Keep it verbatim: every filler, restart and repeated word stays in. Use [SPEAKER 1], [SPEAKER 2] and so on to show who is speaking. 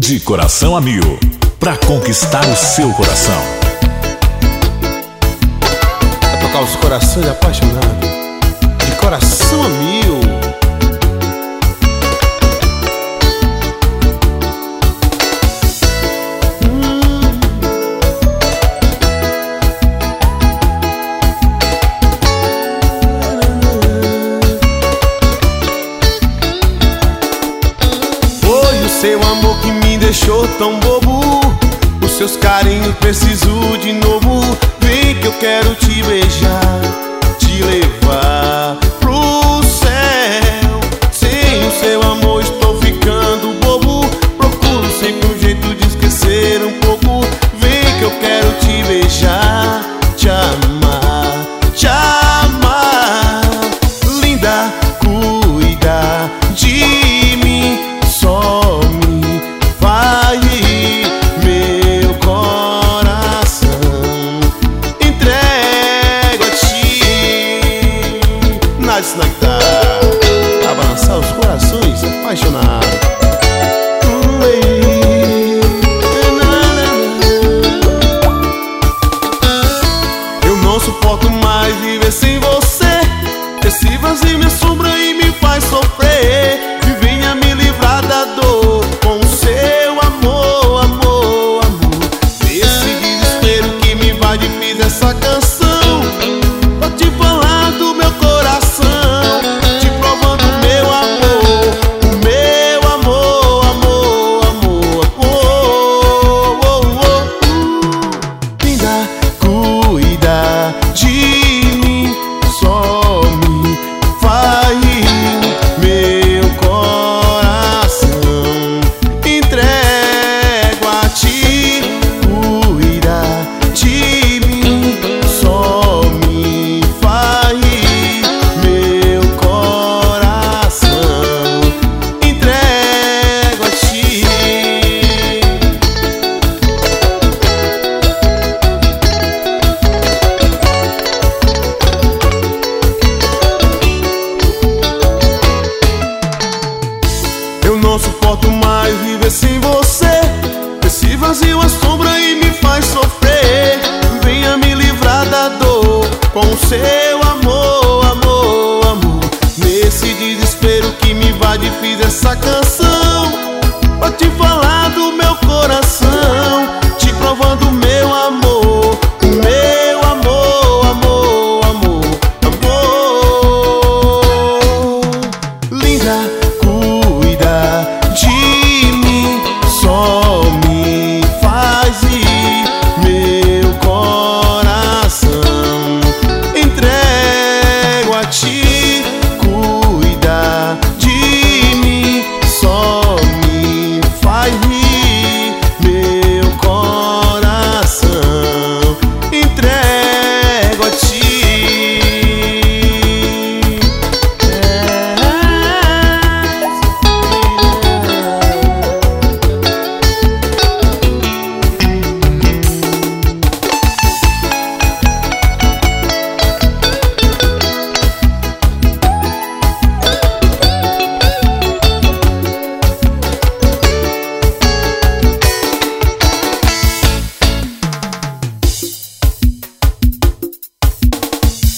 [SPEAKER 1] De coração a mil, pra conquistar o seu coração.
[SPEAKER 2] Pra tocar os corações apaixonados. De coração a mil. Seu amor que me deixou tão bobo, os seus carinhos preciso de novo. Vem que eu quero te beijar, te levar pro céu. Sem o seu